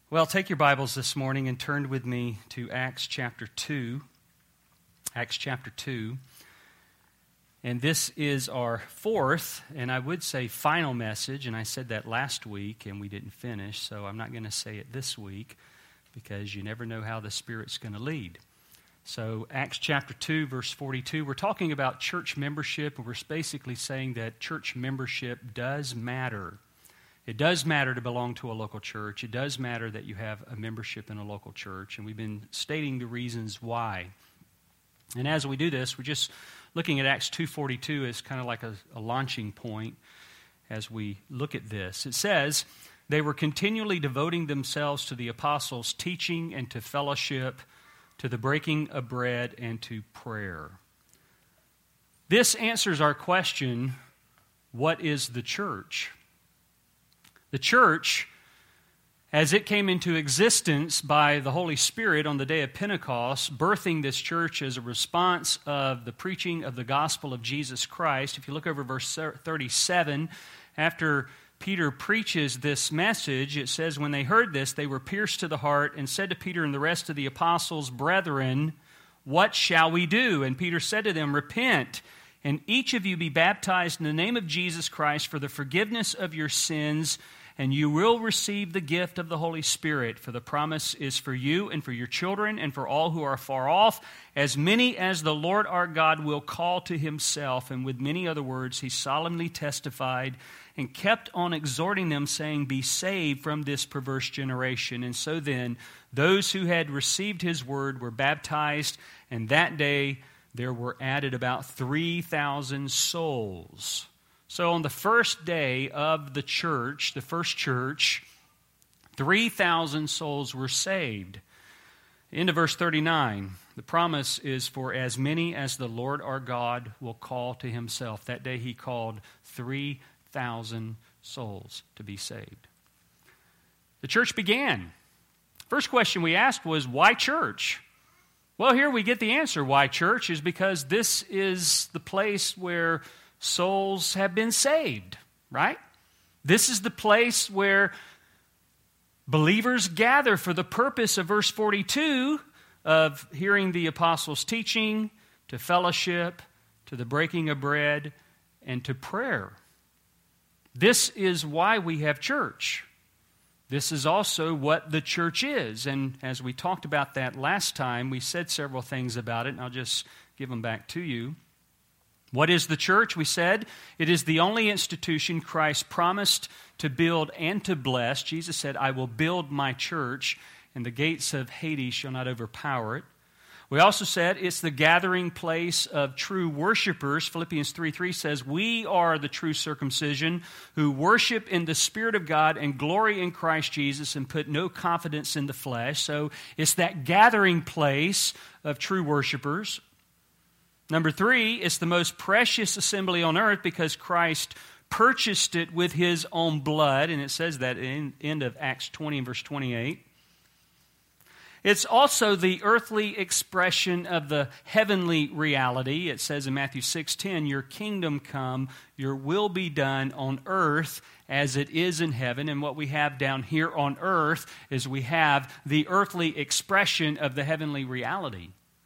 Well, take your Bibles this morning and turn with me to Acts chapter 2. Acts chapter 2. And this is our fourth, and I would say final message, and I said that last week and we didn't finish, so I'm not going to say it this week because you never know how the Spirit's going to lead. So Acts chapter 2, verse 42, we're talking about church membership, and we're basically saying that church membership does matter. It does matter to belong to a local church. It does matter that you have a membership in a local church, and we've been stating the reasons why. And as we do this, we're just looking at Acts 2:42 as kind of like a launching point as we look at this. It says, they were continually devoting themselves to the apostles' teaching and to fellowship, to the breaking of bread and to prayer. This answers our question, what is the church? The church, as it came into existence by the Holy Spirit on the day of Pentecost, birthing this church as a response of the preaching of the gospel of Jesus Christ. If you look over verse 37, after Peter preaches this message, it says, when they heard this, they were pierced to the heart and said to Peter and the rest of the apostles, brethren, what shall we do? And Peter said to them, repent, and each of you be baptized in the name of Jesus Christ for the forgiveness of your sins, and you will receive the gift of the Holy Spirit, for the promise is for you and for your children and for all who are far off, as many as the Lord our God will call to himself. And with many other words, he solemnly testified and kept on exhorting them, saying, be saved from this perverse generation. And so then, those who had received his word were baptized, and that day there were added about 3,000 souls. So on the first day of the church, the first church, 3,000 souls were saved. Into verse 39, the promise is for as many as the Lord our God will call to himself. That day he called 3,000 souls to be saved. The church began. First question we asked was, why church? Well, here we get the answer. Why church is because this is the place where souls have been saved, right? This is the place where believers gather for the purpose of verse 42 of hearing the apostles' teaching, to fellowship, to the breaking of bread, and to prayer. This is why we have church. This is also what the church is. And as we talked about that last time, we said several things about it, and I'll just give them back to you. What is the church? We said it is the only institution Christ promised to build and to bless. Jesus said, I will build my church, and the gates of Hades shall not overpower it. We also said it's the gathering place of true worshipers. Philippians 3:3 says, we are the true circumcision who worship in the Spirit of God and glory in Christ Jesus and put no confidence in the flesh. So it's that gathering place of true worshipers. Number 3, it's the most precious assembly on earth because Christ purchased it with his own blood, and it says that in the end of Acts 20 and verse 28. It's also the earthly expression of the heavenly reality. It says in Matthew 6:10, your kingdom come, your will be done on earth as it is in heaven. And what we have down here on earth is we have the earthly expression of the heavenly reality.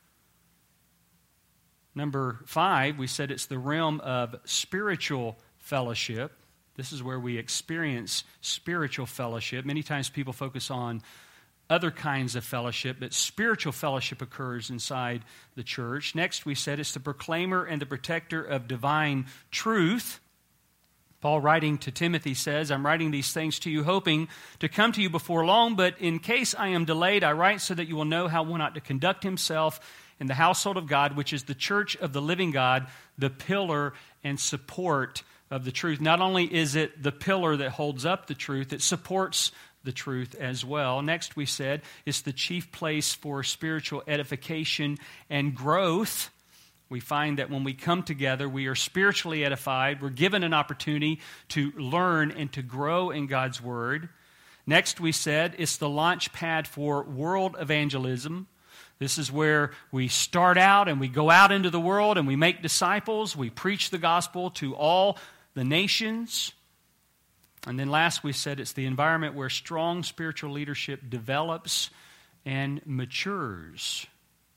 Number 5, we said it's the realm of spiritual fellowship. This is where we experience spiritual fellowship. Many times people focus on other kinds of fellowship, but spiritual fellowship occurs inside the church. Next, we said it's the proclaimer and the protector of divine truth. Paul, writing to Timothy, says, I'm writing these things to you, hoping to come to you before long, but in case I am delayed, I write so that you will know how one ought to conduct himself in the household of God, which is the church of the living God, the pillar and support of the truth. Not only is it the pillar that holds up the truth, it supports the truth as well. Next, we said it's the chief place for spiritual edification and growth. We find that when we come together, we are spiritually edified. We're given an opportunity to learn and to grow in God's Word. Next, we said it's the launch pad for world evangelism. This is where we start out and we go out into the world and we make disciples. We preach the gospel to all the nations. And then last we said it's the environment where strong spiritual leadership develops and matures.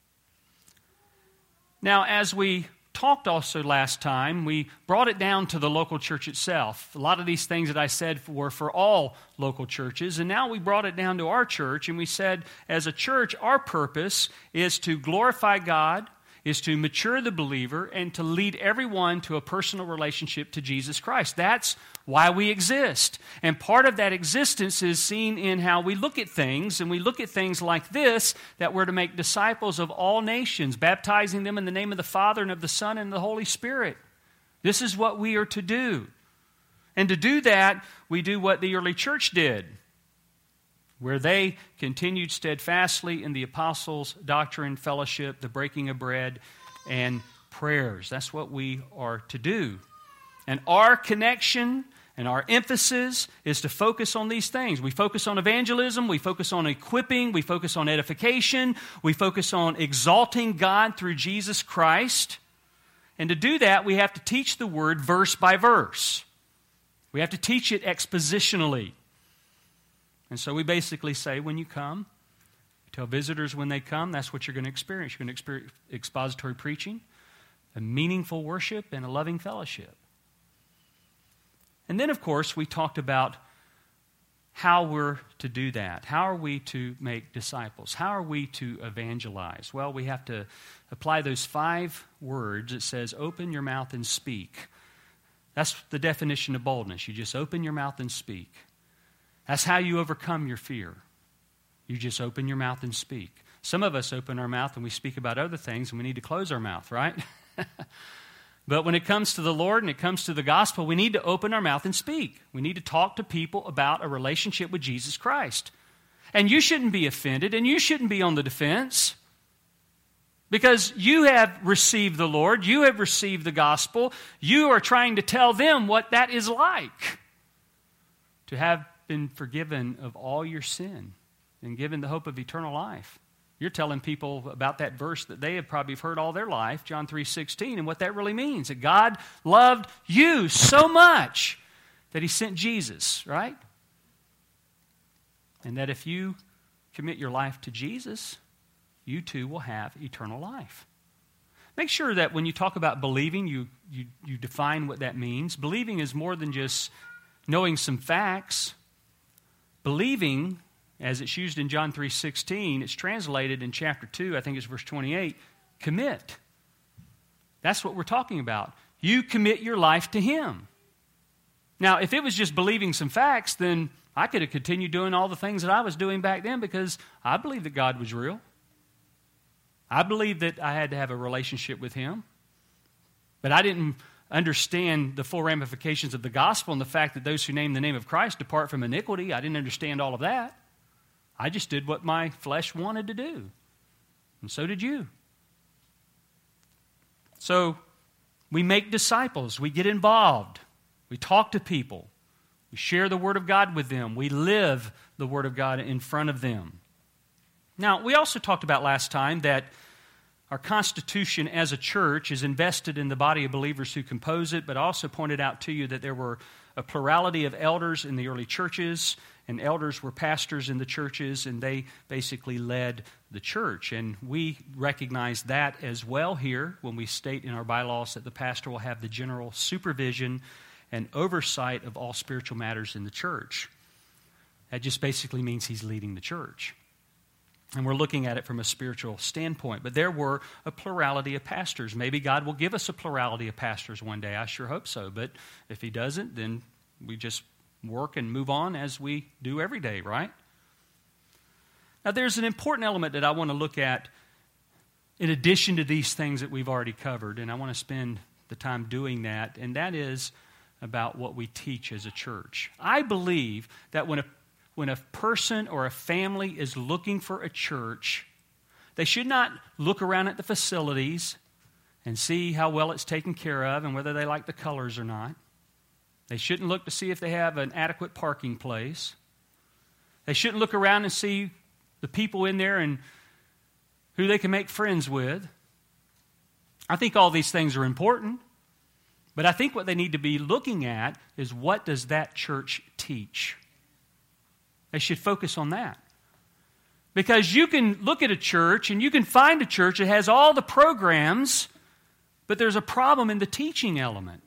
Now, as we talked also last time, we brought it down to the local church itself. A lot of these things that I said were for all local churches, and now we brought it down to our church, and we said, as a church, our purpose is to glorify God, is to mature the believer, and to lead everyone to a personal relationship to Jesus Christ. That's why we exist. And part of that existence is seen in how we look at things, and we look at things like this, that we're to make disciples of all nations, baptizing them in the name of the Father and of the Son and the Holy Spirit. This is what we are to do. And to do that, we do what the early church did, where they continued steadfastly in the apostles' doctrine, fellowship, the breaking of bread, and prayers. That's what we are to do. And our connection and our emphasis is to focus on these things. We focus on evangelism, we focus on equipping, we focus on edification, we focus on exalting God through Jesus Christ. And to do that, we have to teach the Word verse by verse. We have to teach it expositionally. And so we basically say, when you come, you tell visitors when they come, that's what you're going to experience. You're going to experience expository preaching, a meaningful worship, and a loving fellowship. And then, of course, we talked about how we're to do that. How are we to make disciples? How are we to evangelize? Well, we have to apply those 5 words. It says, open your mouth and speak. That's the definition of boldness. You just open your mouth and speak. That's how you overcome your fear. You just open your mouth and speak. Some of us open our mouth and we speak about other things, and we need to close our mouth, right? But when it comes to the Lord and it comes to the gospel, we need to open our mouth and speak. We need to talk to people about a relationship with Jesus Christ. And you shouldn't be offended, and you shouldn't be on the defense, because you have received the Lord, you have received the gospel, you are trying to tell them what that is like, to have been forgiven of all your sin and given the hope of eternal life. You're telling people about that verse that they have probably heard all their life, John 3:16, and what that really means. That God loved you so much that He sent Jesus, right? And that if you commit your life to Jesus, you too will have eternal life. Make sure that when you talk about believing, you define what that means. Believing is more than just knowing some facts. Believing, as it's used in John 3:16, it's translated in chapter 2, I think it's verse 28, commit. That's what we're talking about. You commit your life to Him. Now, if it was just believing some facts, then I could have continued doing all the things that I was doing back then, because I believed that God was real. I believed that I had to have a relationship with Him. But I didn't understand the full ramifications of the gospel and the fact that those who name the name of Christ depart from iniquity. I didn't understand all of that. I just did what my flesh wanted to do. And so did you. So we make disciples. We get involved. We talk to people. We share the Word of God with them. We live the Word of God in front of them. Now, we also talked about last time that our constitution as a church is invested in the body of believers who compose it, but also pointed out to you that there were a plurality of elders in the early churches, and elders were pastors in the churches, and they basically led the church. And we recognize that as well here when we state in our bylaws that the pastor will have the general supervision and oversight of all spiritual matters in the church. That just basically means he's leading the church. And we're looking at it from a spiritual standpoint. But there were a plurality of pastors. Maybe God will give us a plurality of pastors one day. I sure hope so. But if He doesn't, then we just work and move on as we do every day, right? Now, there's an important element that I want to look at in addition to these things that we've already covered. And I want to spend the time doing that. And that is about what we teach as a church. I believe that when a person or a family is looking for a church, they should not look around at the facilities and see how well it's taken care of and whether they like the colors or not. They shouldn't look to see if they have an adequate parking place. They shouldn't look around and see the people in there and who they can make friends with. I think all these things are important, But I think what they need to be looking at is, what does that church teach? They should focus on that. Because you can look at a church and you can find a church that has all the programs, but there's a problem in the teaching element.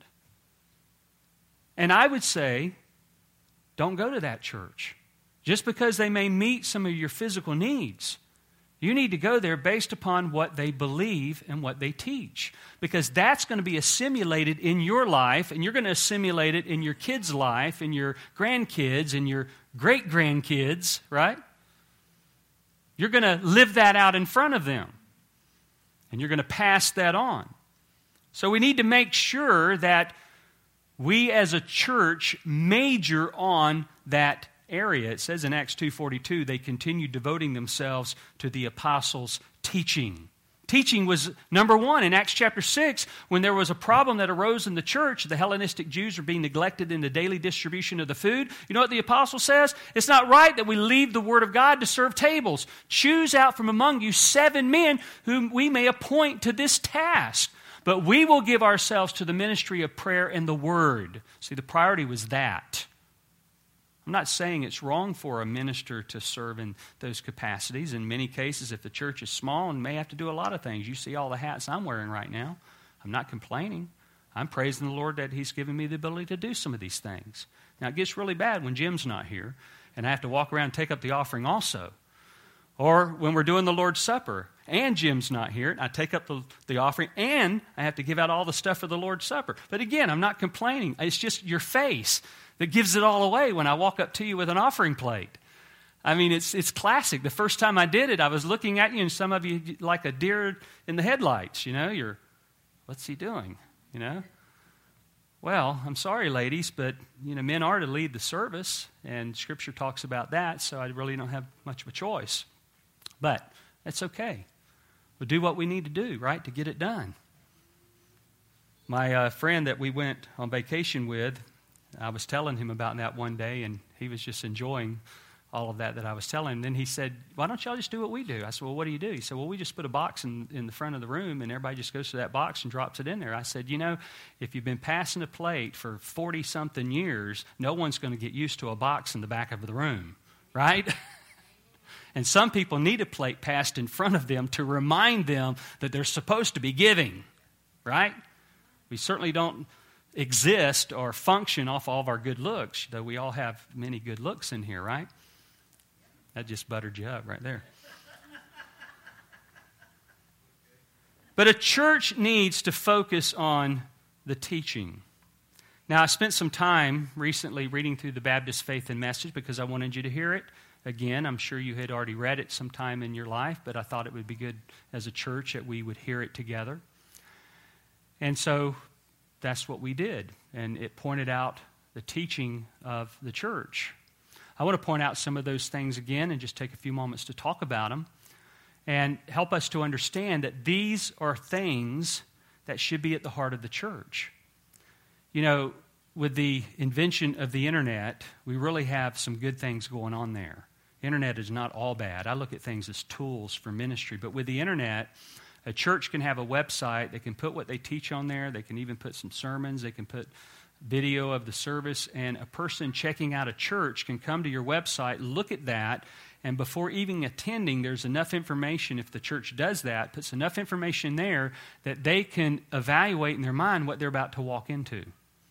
And I would say, don't go to that church. Just because they may meet some of your physical needs, you need to go there based upon what they believe and what they teach. Because that's going to be assimilated in your life, and you're going to assimilate it in your kids' life, and your grandkids, and your great-grandkids, right? You're going to live that out in front of them. And you're going to pass that on. So we need to make sure that we as a church major on that area. It says in Acts 2:42, they continued devoting themselves to the apostles' teaching. Teaching was number one. In Acts chapter 6, when there was a problem that arose in the church, the Hellenistic Jews were being neglected in the daily distribution of the food. You know what the apostle says? It's not right that we leave the word of God to serve tables. Choose out from among you 7 men whom we may appoint to this task. But we will give ourselves to the ministry of prayer and the word. See, the priority was that. I'm not saying it's wrong for a minister to serve in those capacities. In many cases, if the church is small and may have to do a lot of things, you see all the hats I'm wearing right now. I'm not complaining. I'm praising the Lord that He's given me the ability to do some of these things. Now, it gets really bad when Jim's not here, and I have to walk around and take up the offering also. Or when we're doing the Lord's Supper, and Jim's not here, I take up the offering, and I have to give out all the stuff for the Lord's Supper. But again, I'm not complaining. It's just your face that gives it all away when I walk up to you with an offering plate. I mean, it's classic. The first time I did it, I was looking at you, and some of you like a deer in the headlights, you know. You're, what's he doing, you know? Well, I'm sorry, ladies, but, you know, men are to lead the service, and Scripture talks about that, so I really don't have much of a choice. But that's okay. We'll do what we need to do, right, to get it done. My friend that we went on vacation with, I was telling him about that one day, and he was just enjoying all of that I was telling him. Then he said, why don't y'all just do what we do? I said, well, what do you do? He said, well, we just put a box in the front of the room, and everybody just goes to that box and drops it in there. I said, you know, if you've been passing a plate for 40-something years, no one's going to get used to a box in the back of the room, right? And some people need a plate passed in front of them to remind them that they're supposed to be giving, right? We certainly don't exist or function off all of our good looks, though we all have many good looks in here, right? That just buttered you up right there. But a church needs to focus on the teaching. Now, I spent some time recently reading through the Baptist Faith and Message because I wanted you to hear it. Again, I'm sure you had already read it sometime in your life, but I thought it would be good as a church that we would hear it together. And so that's what we did, and it pointed out the teaching of the church. I want to point out some of those things again and just take a few moments to talk about them and help us to understand that these are things that should be at the heart of the church. You know, with the invention of the internet, we really have some good things going on there. Internet is not all bad. I look at things as tools for ministry, but with the internet, a church can have a website. They can put what they teach on there. They can even put some sermons. They can put video of the service. And a person checking out a church can come to your website, look at that, and before even attending, there's enough information, if the church does that, puts enough information there that they can evaluate in their mind what they're about to walk into.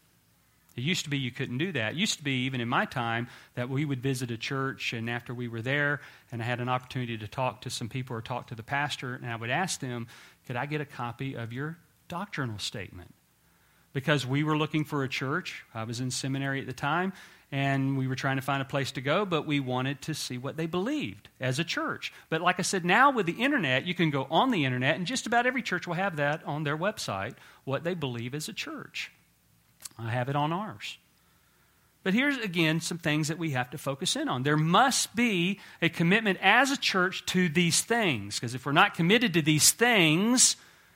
It used to be you couldn't do that. It used to be, even in my time, that we would visit a church, and after we were there, and I had an opportunity to talk to some people or talk to the pastor, and I would ask them, could I get a copy of your doctrinal statement? Because we were looking for a church. I was in seminary at the time, and we were trying to find a place to go, but we wanted to see what they believed as a church. But like I said, now with the internet, you can go on the internet, and just about every church will have that on their website, what they believe as a church. I have it on ours. But here's, again, some things that we have to focus in on. There must be a commitment as a church to these things, because if we're not committed to these things,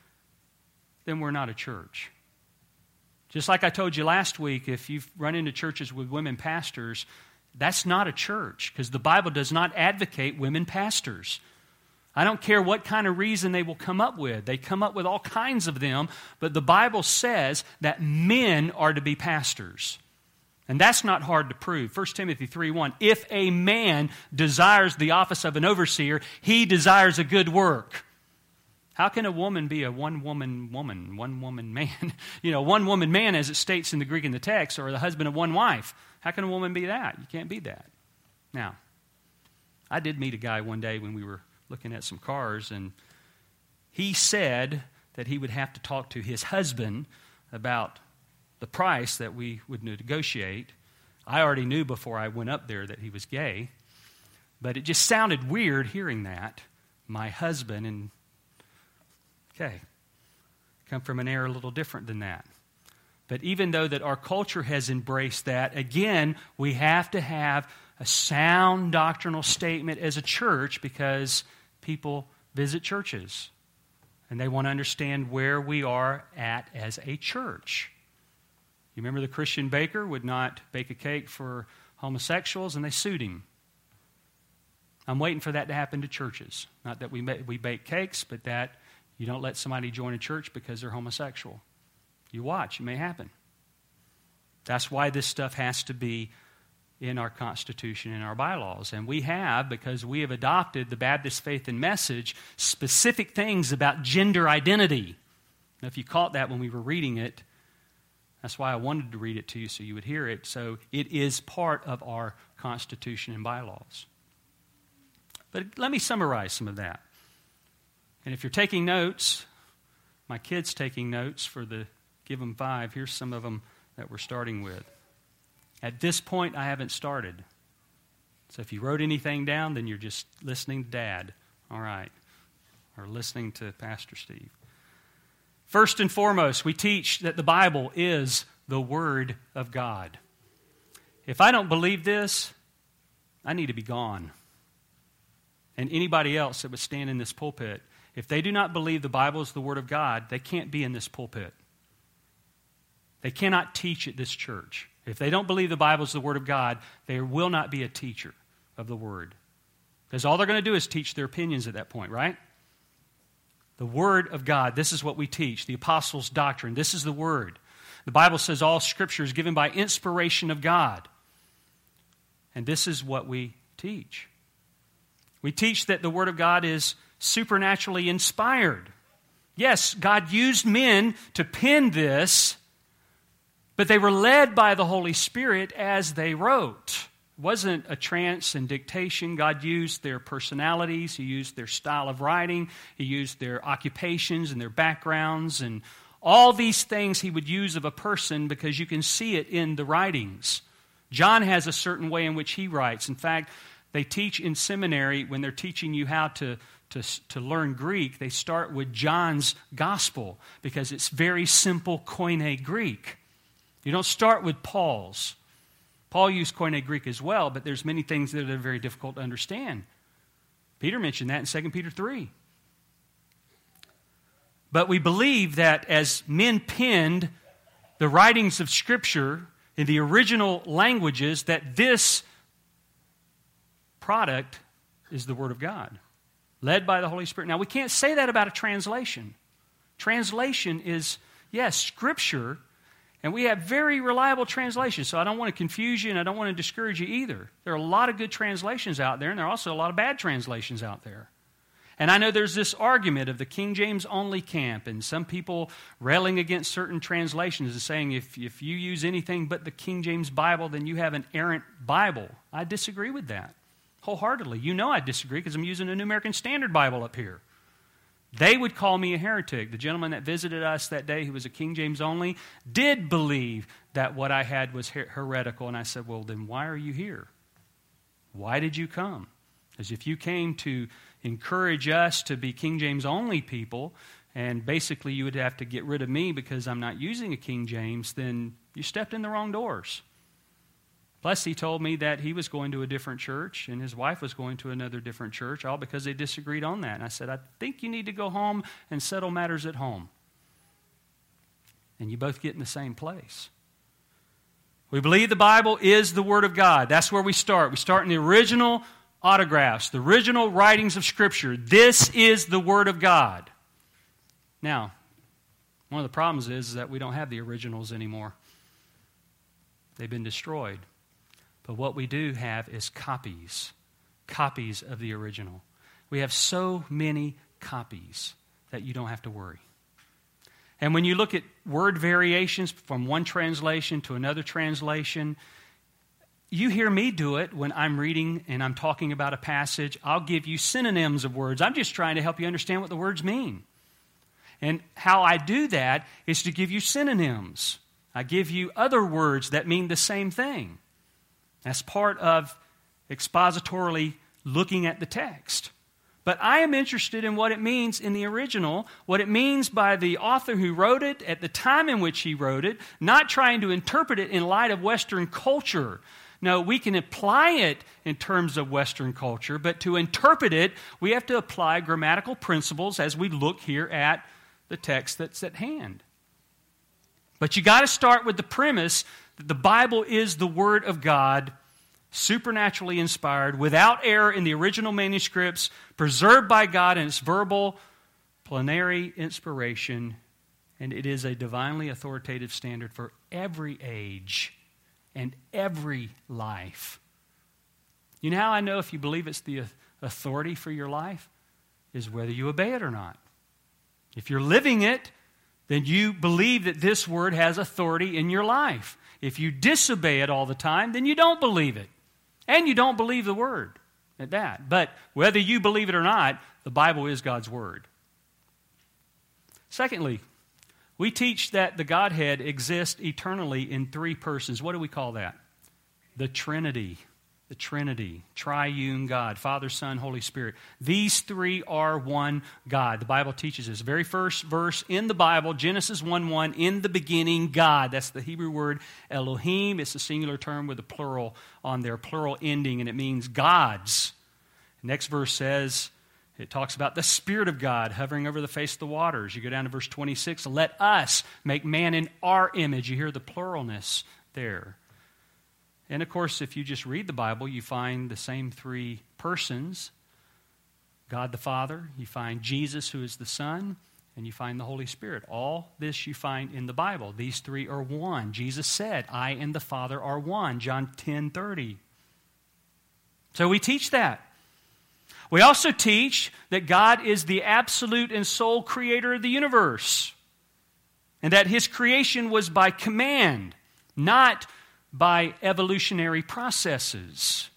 then we're not a church. Just like I told you last week, if you've run into churches with women pastors, that's not a church, because the Bible does not advocate women pastors. I don't care what kind of reason they will come up with. They come up with all kinds of them, but the Bible says that men are to be pastors. And that's not hard to prove. 1 Timothy 3:1, if a man desires the office of an overseer, he desires a good work. How can a woman be a one-woman man? One-woman man, as it states in the Greek in the text, or the husband of one wife. How can a woman be that? You can't be that. Now, I did meet a guy one day when we were looking at some cars, and he said that he would have to talk to his husband about the price that we would negotiate. I already knew before I went up there that he was gay, but it just sounded weird hearing that. My husband, and okay, come from an era a little different than that. But even though that our culture has embraced that, again, we have to have a sound doctrinal statement as a church because people visit churches and they want to understand where we are at as a church. You remember the Christian baker would not bake a cake for homosexuals and they sued him. I'm waiting for that to happen to churches. Not that we bake cakes, but that you don't let somebody join a church because they're homosexual. You watch, it may happen. That's why this stuff has to be in our Constitution and our bylaws. And we have, because we have adopted the Baptist faith and message, specific things about gender identity. Now, if you caught that when we were reading it, that's why I wanted to read it to you so you would hear it. So it is part of our Constitution and bylaws. But let me summarize some of that. And if you're taking notes, my kid's taking notes for the Give Them 5. Here's some of them that we're starting with. At this point, I haven't started. So if you wrote anything down, then you're just listening to Dad. All right. Or listening to Pastor Steve. First and foremost, we teach that the Bible is the Word of God. If I don't believe this, I need to be gone. And anybody else that would stand in this pulpit, if they do not believe the Bible is the Word of God, they can't be in this pulpit. They cannot teach at this church. If they don't believe the Bible is the Word of God, there will not be a teacher of the Word. Because all they're going to do is teach their opinions at that point, right? The Word of God, this is what we teach. The Apostles' doctrine, this is the Word. The Bible says all Scripture is given by inspiration of God. And this is what we teach. We teach that the Word of God is supernaturally inspired. Yes, God used men to pen this, but they were led by the Holy Spirit as they wrote. It wasn't a trance and dictation. God used their personalities. He used their style of writing. He used their occupations and their backgrounds and all these things He would use of a person because you can see it in the writings. John has a certain way in which he writes. In fact, they teach in seminary when they're teaching you how to learn Greek, they start with John's gospel because it's very simple Koine Greek. You don't start with Paul's. Paul used Koine Greek as well, but there's many things that are very difficult to understand. Peter mentioned that in 2 Peter 3. But we believe that as men penned the writings of Scripture in the original languages, that this product is the Word of God, led by the Holy Spirit. Now, we can't say that about a translation. Translation is, yes, Scripture, and we have very reliable translations, so I don't want to confuse you and I don't want to discourage you either. There are a lot of good translations out there, and there are also a lot of bad translations out there. And I know there's this argument of the King James only camp, and some people railing against certain translations and saying if you use anything but the King James Bible, then you have an errant Bible. I disagree with that wholeheartedly. You know I disagree because I'm using a New American Standard Bible up here. They would call me a heretic. The gentleman that visited us that day, who was a King James only, did believe that what I had was heretical. And I said, well, then why are you here? Why did you come? Because if you came to encourage us to be King James only people, and basically you would have to get rid of me because I'm not using a King James, then you stepped in the wrong doors. Plus, he told me that he was going to a different church and his wife was going to another different church, all because they disagreed on that. And I said, I think you need to go home and settle matters at home. And you both get in the same place. We believe the Bible is the Word of God. That's where we start. We start in the original, autographs, the original writings of Scripture. This is the Word of God. Now, one of the problems is that we don't have the originals anymore. They've been destroyed. But what we do have is copies of the original. We have so many copies that you don't have to worry. And when you look at word variations from one translation to another translation, you hear me do it when I'm reading and I'm talking about a passage. I'll give you synonyms of words. I'm just trying to help you understand what the words mean. And how I do that is to give you synonyms. I give you other words that mean the same thing. That's part of expositorily looking at the text. But I am interested in what it means in the original, what it means by the author who wrote it at the time in which he wrote it, not trying to interpret it in light of Western culture. No, we can apply it in terms of Western culture, but to interpret it, we have to apply grammatical principles as we look here at the text that's at hand. But you got to start with the premise that the Bible is the Word of God, supernaturally inspired, without error in the original manuscripts, preserved by God in its verbal, plenary inspiration, and it is a divinely authoritative standard for every age and every life. You know how I know if you believe it's the authority for your life? Is whether you obey it or not. If you're living it, then you believe that this word has authority in your life. If you disobey it all the time, then you don't believe it. And you don't believe the word at that. But whether you believe it or not, the Bible is God's word. Secondly, we teach that the Godhead exists eternally in three persons. What do we call that? The Trinity. The Trinity, triune God, Father, Son, Holy Spirit. These three are one God. The Bible teaches this. Very first verse in the Bible, Genesis 1:1, in the beginning, God. That's the Hebrew word Elohim. It's a singular term with a plural on there, plural ending, and it means gods. The next verse says, it talks about the Spirit of God hovering over the face of the waters. You go down to verse 26, let us make man in our image. You hear the pluralness there. And of course, if you just read the Bible, you find the same three persons. God the Father, you find Jesus who is the Son, and you find the Holy Spirit. All this you find in the Bible. These three are one. Jesus said, I and the Father are one, John 10:30. So we teach that. We also teach that God is the absolute and sole creator of the universe, and that His creation was by command, not by evolutionary processes.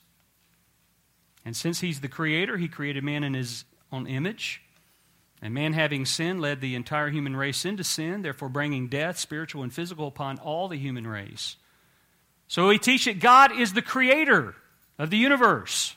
And since He's the Creator, He created man in His own image. And man, having sinned, led the entire human race into sin, therefore bringing death, spiritual and physical, upon all the human race. So we teach that God is the Creator of the universe.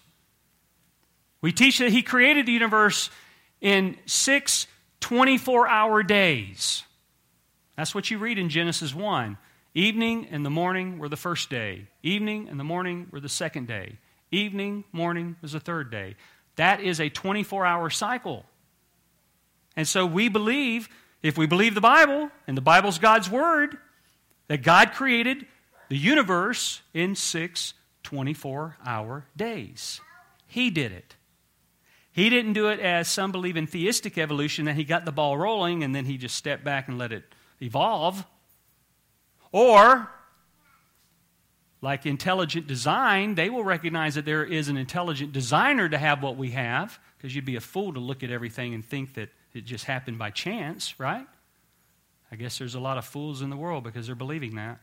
We teach that He created the universe in 6 24-hour days. That's what you read in Genesis 1. Evening and the morning were the first day. Evening and the morning were the second day. Evening, morning was the third day. That is a 24-hour cycle. And so we believe, if we believe the Bible, and the Bible's God's Word, that God created the universe in 6 24-hour days. He did it. He didn't do it as some believe in theistic evolution, that He got the ball rolling and then He just stepped back and let it evolve. Or, like intelligent design, they will recognize that there is an intelligent designer to have what we have, because you'd be a fool to look at everything and think that it just happened by chance, right? I guess there's a lot of fools in the world because they're believing that.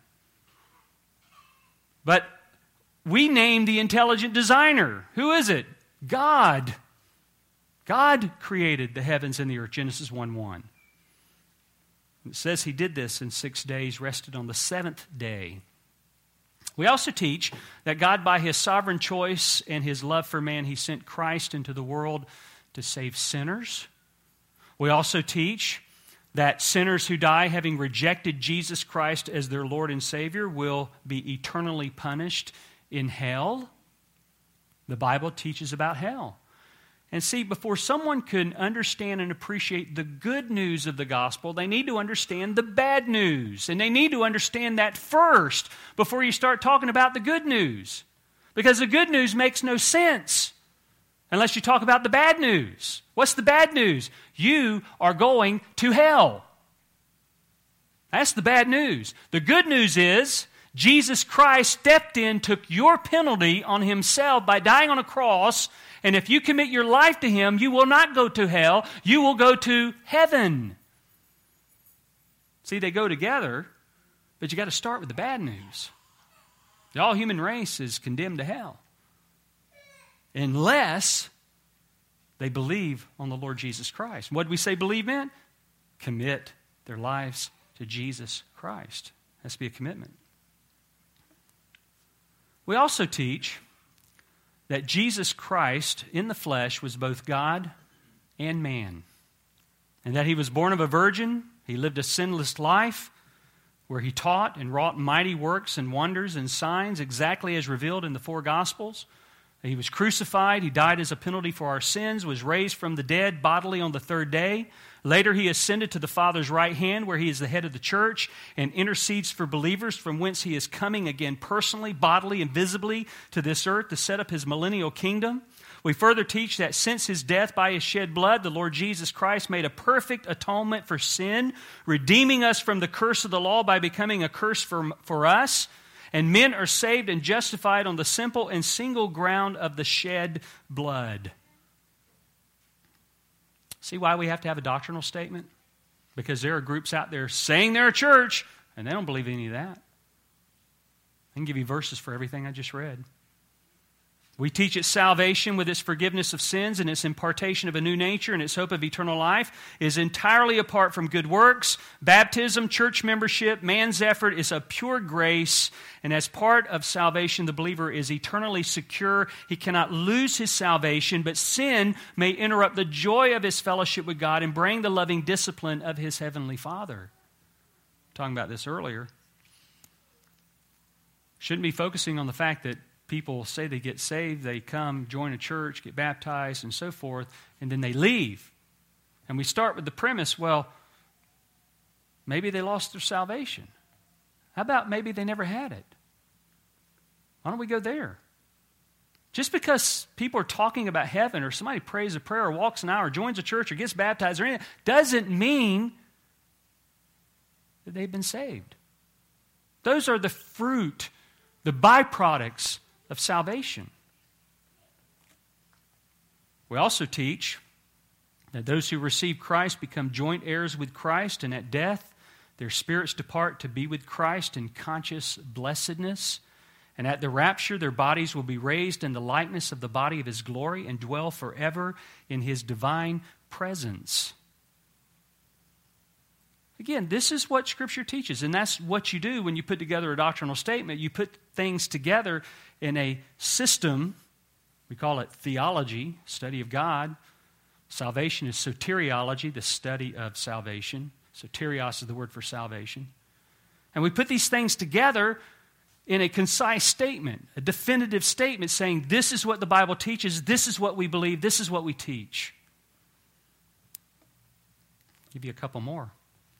But we name the intelligent designer. Who is it? God. God created the heavens and the earth, Genesis 1:1. It says He did this in 6 days, rested on the seventh day. We also teach that God, by His sovereign choice and His love for man, He sent Christ into the world to save sinners. We also teach that sinners who die having rejected Jesus Christ as their Lord and Savior will be eternally punished in hell. The Bible teaches about hell. And see, before someone can understand and appreciate the good news of the gospel, they need to understand the bad news. And they need to understand that first before you start talking about the good news. Because the good news makes no sense unless you talk about the bad news. What's the bad news? You are going to hell. That's the bad news. The good news is Jesus Christ stepped in, took your penalty on himself by dying on a cross, and if you commit your life to him, you will not go to hell, you will go to heaven. See, they go together, but you got to start with the bad news. The all human race is condemned to hell unless they believe on the Lord Jesus Christ. What did we say believe in? Commit their lives to Jesus Christ. Has to be a commitment. We also teach that Jesus Christ in the flesh was both God and man, and that he was born of a virgin. He lived a sinless life where he taught and wrought mighty works and wonders and signs exactly as revealed in the four Gospels. He was crucified. He died as a penalty for our sins, was raised from the dead bodily on the third day. Later, he ascended to the Father's right hand, where he is the head of the church and intercedes for believers, from whence he is coming again personally, bodily, and visibly to this earth to set up his millennial kingdom. We further teach that since his death by his shed blood, the Lord Jesus Christ made a perfect atonement for sin, redeeming us from the curse of the law by becoming a curse for us. And men are saved and justified on the simple and single ground of the shed blood. See why we have to have a doctrinal statement? Because there are groups out there saying they're a church, and they don't believe any of that. I can give you verses for everything I just read. We teach its salvation with its forgiveness of sins and its impartation of a new nature and its hope of eternal life is entirely apart from good works. Baptism, church membership, man's effort is of pure grace, and as part of salvation, the believer is eternally secure. He cannot lose his salvation, but sin may interrupt the joy of his fellowship with God and bring the loving discipline of his heavenly Father. Talking about this earlier. Shouldn't be focusing on the fact that people say they get saved, they come, join a church, get baptized, and so forth, and then they leave. And we start with the premise, well, maybe they lost their salvation. How about maybe they never had it? Why don't we go there? Just because people are talking about heaven, or somebody prays a prayer, or walks an hour, or joins a church, or gets baptized, or anything, doesn't mean that they've been saved. Those are the fruit, the byproducts of salvation. We also teach that those who receive Christ become joint heirs with Christ, and at death their spirits depart to be with Christ in conscious blessedness. And at the rapture their bodies will be raised in the likeness of the body of his glory and dwell forever in his divine presence. Again, this is what Scripture teaches, and that's what you do when you put together a doctrinal statement. You put things together in a system. We call it theology, study of God. Salvation is soteriology, the study of salvation. Soterios is the word for salvation. And we put these things together in a concise statement, a definitive statement saying this is what the Bible teaches, this is what we believe, this is what we teach. I'll give you a couple more.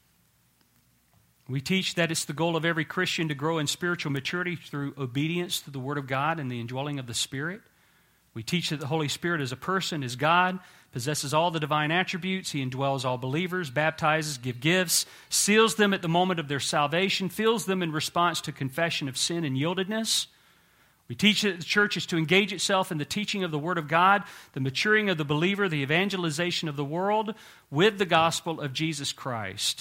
We teach that it's the goal of every Christian to grow in spiritual maturity through obedience to the Word of God and the indwelling of the Spirit. We teach that the Holy Spirit as a person is God, possesses all the divine attributes. He indwells all believers, baptizes, gives gifts, seals them at the moment of their salvation, fills them in response to confession of sin and yieldedness. We teach that the church is to engage itself in the teaching of the Word of God, the maturing of the believer, the evangelization of the world with the gospel of Jesus Christ.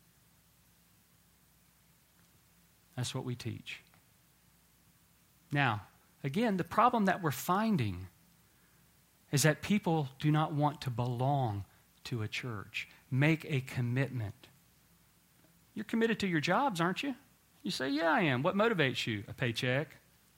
That's what we teach. Now, again, the problem that we're finding is that people do not want to belong to a church, make a commitment. You're committed to your jobs, aren't you? You say, yeah, I am. What motivates you? A paycheck.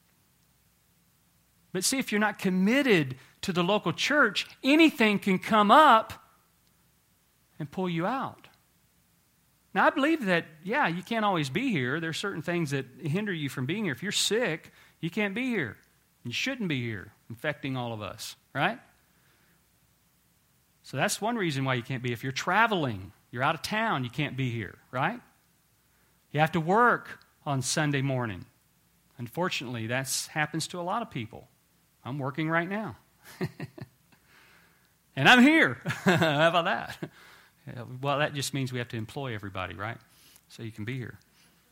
But see, if you're not committed to the local church, anything can come up and pull you out. Now, I believe that, yeah, you can't always be here. There are certain things that hinder you from being here. If you're sick, you can't be here. You shouldn't be here, infecting all of us, right? So that's one reason why you can't be. If you're traveling, you're out of town, you can't be here, right? You have to work on Sunday morning. Unfortunately, that happens to a lot of people. I'm working right now. And I'm here. How about that? Well, that just means we have to employ everybody, right? So you can be here.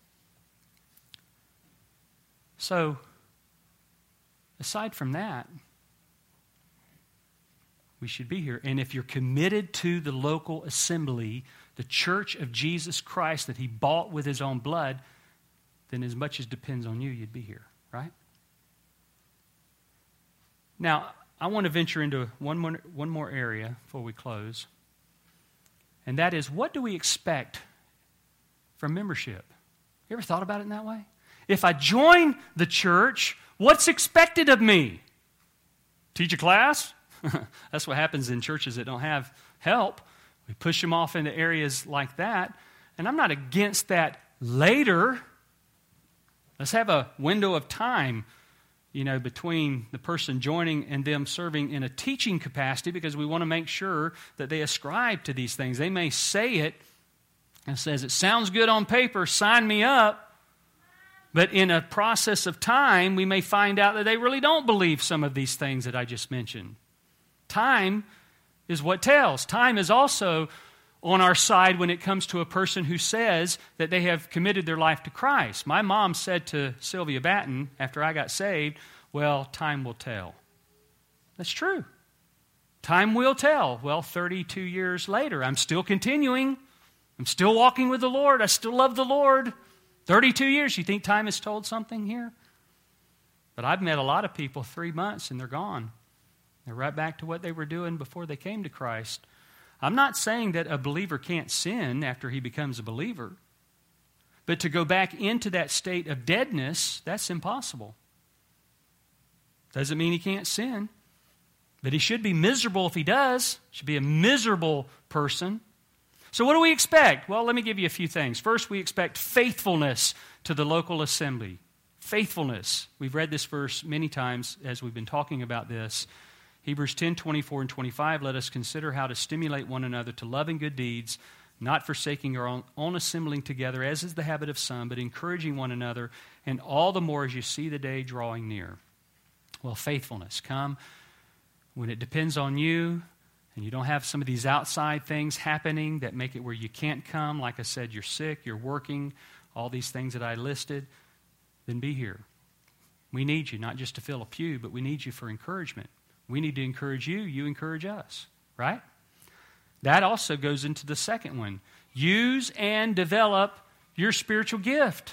So, aside from that, we should be here. And if you're committed to the local assembly, the church of Jesus Christ that he bought with his own blood, then as much as depends on you, you'd be here, right? Now, I want to venture into one more area before we close. And that is, what do we expect from membership? You ever thought about it in that way? If I join the church, what's expected of me? Teach a class? That's what happens in churches that don't have help. We push them off into areas like that. And I'm not against that later. Let's have a window of time, between the person joining and them serving in a teaching capacity, because we want to make sure that they ascribe to these things. They may say it and says, it sounds good on paper, sign me up. But in a process of time, we may find out that they really don't believe some of these things that I just mentioned. Time is what tells. Time is also on our side when it comes to a person who says that they have committed their life to Christ. My mom said to Sylvia Batten after I got saved, well, time will tell. That's true. Time will tell. Well, 32 years later, I'm still continuing. I'm still walking with the Lord. I still love the Lord. 32 years, you think time has told something here? But I've met a lot of people 3 months and they're gone. They're right back to what they were doing before they came to Christ. I'm not saying that a believer can't sin after he becomes a believer. But to go back into that state of deadness, that's impossible. Doesn't mean he can't sin. But he should be miserable if he does. Should be a miserable person. So what do we expect? Well, let me give you a few things. First, we expect faithfulness to the local assembly. Faithfulness. We've read this verse many times as we've been talking about this. Hebrews 10:24 and 25, let us consider how to stimulate one another to love and good deeds, not forsaking our own assembling together, as is the habit of some, but encouraging one another, and all the more as you see the day drawing near. Well, faithfulness. Come when it depends on you, and you don't have some of these outside things happening that make it where you can't come. Like I said, you're sick, you're working, all these things that I listed, then be here. We need you, not just to fill a pew, but we need you for encouragement. We need to encourage you, you encourage us, right? That also goes into the second one. Use and develop your spiritual gift.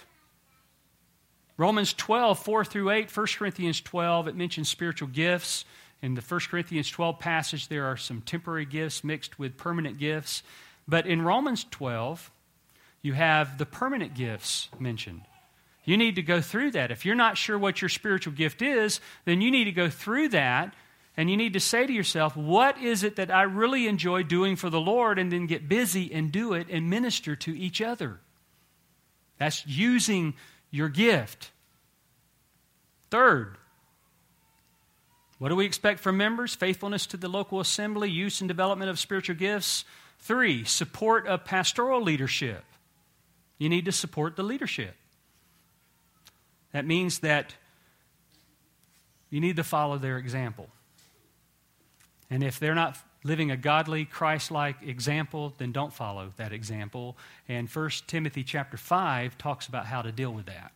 Romans 12, 4 through 8, 1 Corinthians 12, it mentions spiritual gifts. In the 1 Corinthians 12 passage, there are some temporary gifts mixed with permanent gifts. But in Romans 12, you have the permanent gifts mentioned. You need to go through that. If you're not sure what your spiritual gift is, then you need to go through that, and you need to say to yourself, what is it that I really enjoy doing for the Lord, and then get busy and do it and minister to each other. That's using your gift. Third, what do we expect from members? Faithfulness to the local assembly, use and development of spiritual gifts. 3, support of pastoral leadership. You need to support the leadership. That means that you need to follow their example. And if they're not living a godly, Christ-like example, then don't follow that example. And 1 Timothy chapter 5 talks about how to deal with that.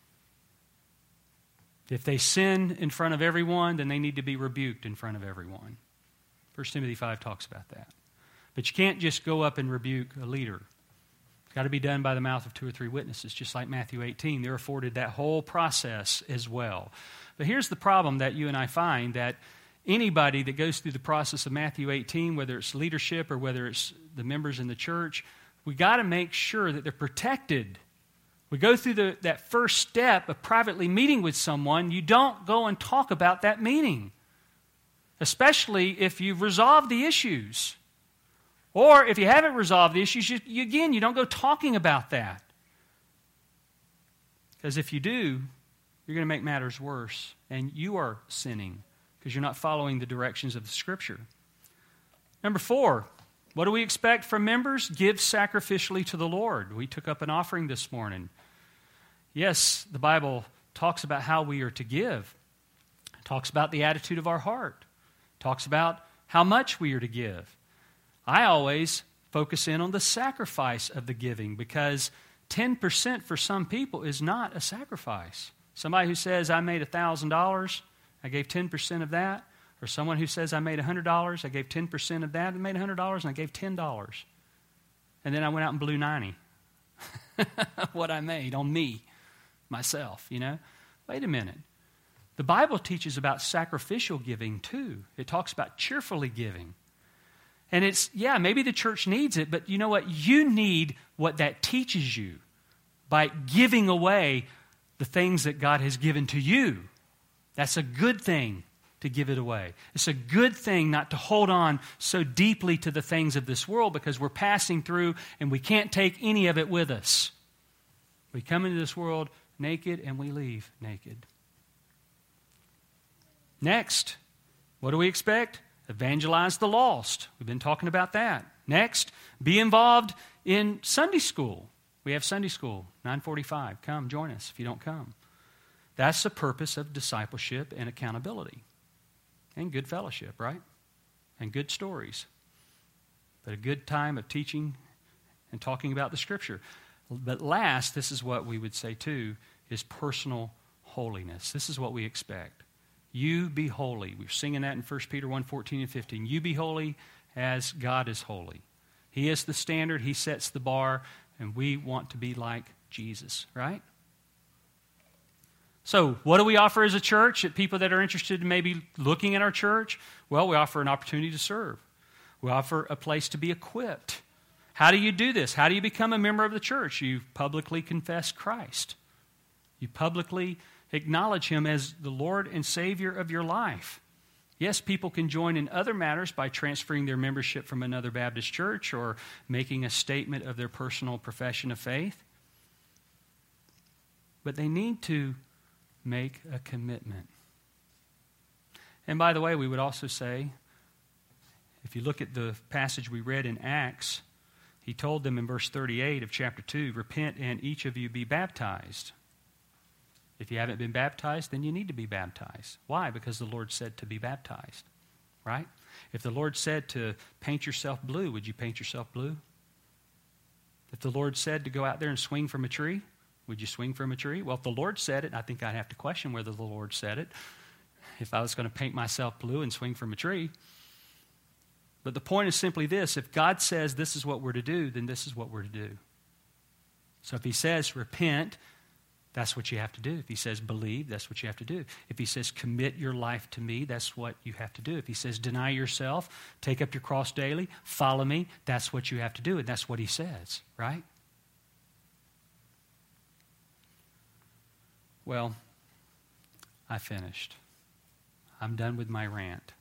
If they sin in front of everyone, then they need to be rebuked in front of everyone. 1 Timothy 5 talks about that. But you can't just go up and rebuke a leader. It's got to be done by the mouth of 2 or 3 witnesses, just like Matthew 18. They're afforded that whole process as well. But here's the problem that you and I find, that anybody that goes through the process of Matthew 18, whether it's leadership or whether it's the members in the church, we got to make sure that they're protected. We go through that first step of privately meeting with someone. You don't go and talk about that meeting, especially if you've resolved the issues. Or if you haven't resolved the issues, you don't go talking about that. Because if you do, you're going to make matters worse, and you are sinning because you're not following the directions of the Scripture. Number 4, what do we expect from members? Give sacrificially to the Lord. We took up an offering this morning. Yes, the Bible talks about how we are to give. It talks about the attitude of our heart. It talks about how much we are to give. I always focus in on the sacrifice of the giving because 10% for some people is not a sacrifice. Somebody who says, I made $1,000, I gave 10% of that. Or someone who says, I made $100, I gave 10% of that, and made $100, and I gave $10. And then I went out and blew 90. What I made on me, myself, you know. Wait a minute. The Bible teaches about sacrificial giving too. It talks about cheerfully giving. And it's, yeah, maybe the church needs it, but you know what? You need what that teaches you by giving away the things that God has given to you. That's a good thing to give it away. It's a good thing not to hold on so deeply to the things of this world because we're passing through and we can't take any of it with us. We come into this world naked and we leave naked. Next, what do we expect? Evangelize the lost. We've been talking about that. Next, be involved in Sunday school. We have Sunday school, 9:45. Come, join us if you don't come. That's the purpose of discipleship and accountability. And good fellowship, right? And good stories. But a good time of teaching and talking about the Scripture. But last, this is what we would say too, is personal holiness. This is what we expect. You be holy. We're singing that in 1 Peter 1:14 and 15. You be holy as God is holy. He is the standard. He sets the bar. And we want to be like Jesus, right? So what do we offer as a church at people that are interested in maybe looking at our church? Well, we offer an opportunity to serve. We offer a place to be equipped. How do you do this? How do you become a member of the church? You publicly confess Christ. You publicly acknowledge Him as the Lord and Savior of your life. Yes, people can join in other matters by transferring their membership from another Baptist church or making a statement of their personal profession of faith. But they need to make a commitment. And by the way, we would also say, if you look at the passage we read in Acts, He told them in verse 38 of chapter 2, repent and each of you be baptized. If you haven't been baptized, then you need to be baptized. Why? Because the Lord said to be baptized, right? If the Lord said to paint yourself blue, would you paint yourself blue? If the Lord said to go out there and swing from a tree, would you swing from a tree? Well, if the Lord said it, I think I'd have to question whether the Lord said it if I was going to paint myself blue and swing from a tree. But the point is simply this. If God says this is what we're to do, then this is what we're to do. So if He says repent, that's what you have to do. If He says believe, that's what you have to do. If He says commit your life to me, that's what you have to do. If He says deny yourself, take up your cross daily, follow me, that's what you have to do. And that's what He says, right? Well, I finished. I'm done with my rant.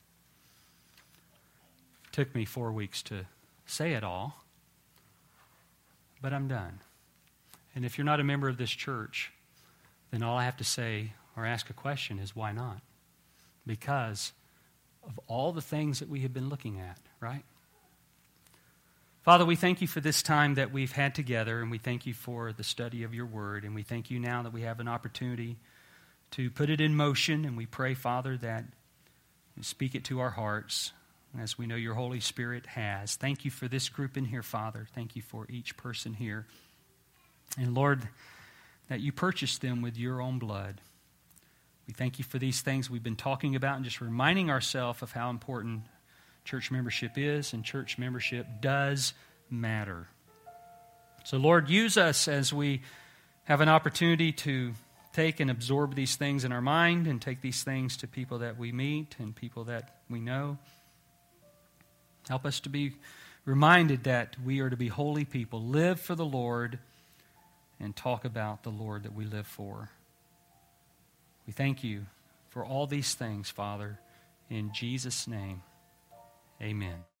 It took me 4 weeks to say it all, but I'm done. And if you're not a member of this church, then all I have to say or ask a question is why not? Because of all the things that we have been looking at, right? Father, we thank You for this time that we've had together, and we thank You for the study of Your Word, and we thank You now that we have an opportunity to put it in motion, and we pray, Father, that You speak it to our hearts, as we know Your Holy Spirit has. Thank You for this group in here, Father. Thank You for each person here. And Lord, that You purchased them with Your own blood. We thank You for these things we've been talking about and just reminding ourselves of how important church membership is, and church membership does matter. So Lord, use us as we have an opportunity to take and absorb these things in our mind and take these things to people that we meet and people that we know. Help us to be reminded that we are to be holy people, live for the Lord, and talk about the Lord that we live for. We thank You for all these things, Father, in Jesus' name. Amen.